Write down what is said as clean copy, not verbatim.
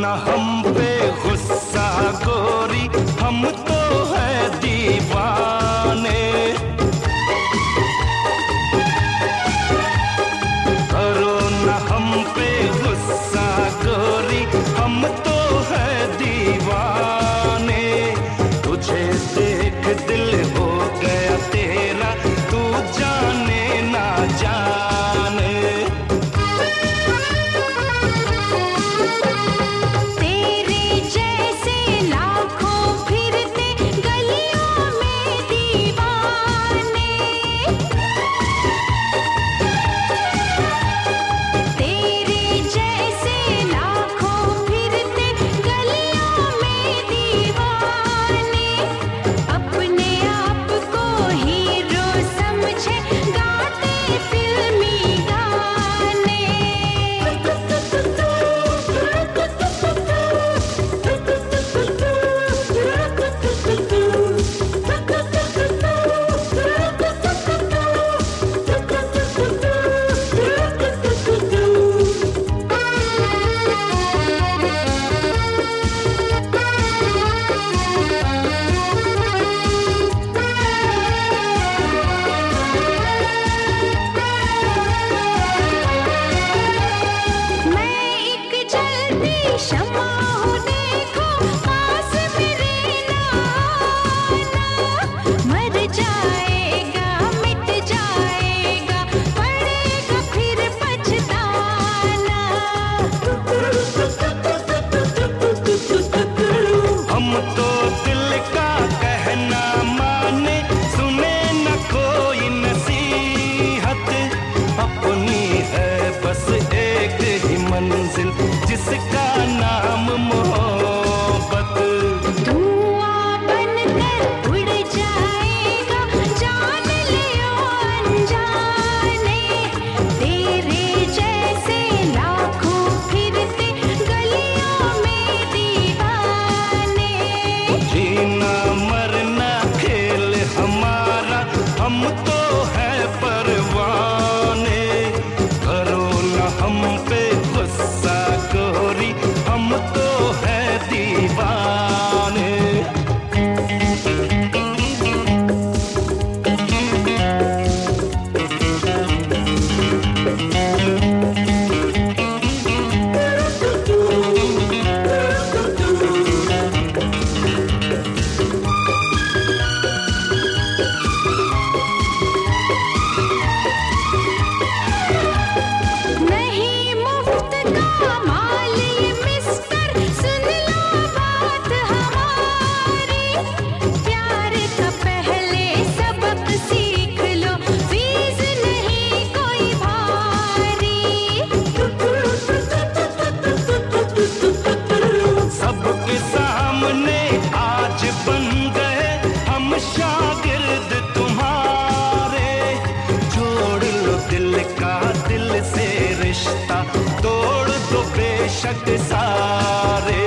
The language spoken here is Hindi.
न हम पे गुस्सा गोरी, हम तो है दीवाने। करो न हम पे गुस्सा गोरी, हम तो है दीवाने। तुझे देख दिल हो गया तेरा, तू जाने ना जाने। मंजिल जिसका नाम मोहब्बत, धुआं बनकर उड़ जाएगा, जान लियो अनजाने। तेरे जैसे लाखों फिरते गलियों में दीवाने। जीना मरना खेल हमारा, हम तो है परवाने। करो न हम पे गुस्सा गोरी, हम तो है दीवाने। नहीं मुफ्त का माल ये मिस्टर, सुन लो बात हमारी। प्यार का पहले सबक सीख लो, फीस नहीं कोई भारी। सबके सामने आज बन गए हम शागिर्द तुम्हारे। जोड़ लो दिल का दिल से रिश्ता, तोड़ दो बेशक सारे।